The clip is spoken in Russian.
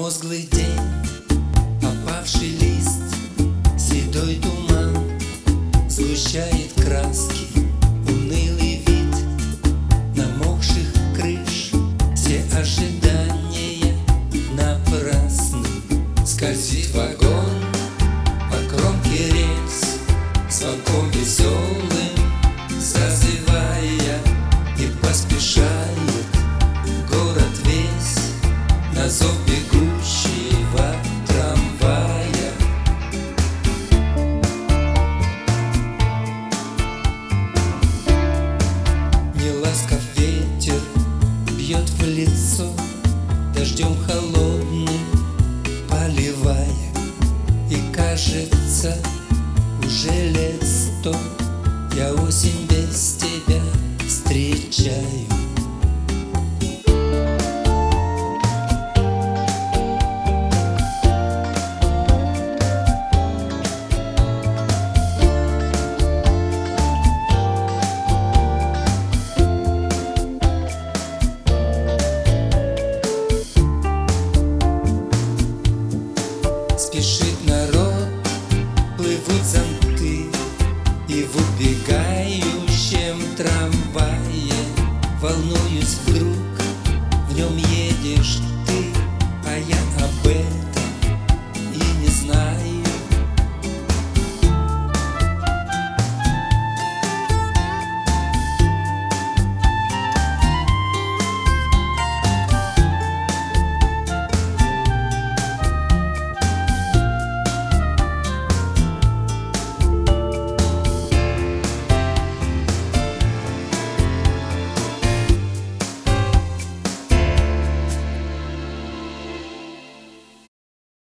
Промозглый день, опавший лист, седой туман сгущает краски, унылый вид намокших крыш. Все ожидания напрасны. Скользит вагон по кромке рельс, звонком веселым зазывая, и поспешает город весь на зов бегущего трамвая. Неласков ветер бьет в лицо, дождем холодным поливая, и кажется, уже лет 100 я осень без тебя встречаю. Спешит народ, плывут зонты, и в убегающем трамвае волнуюсь вдруг, в нем едешь ты.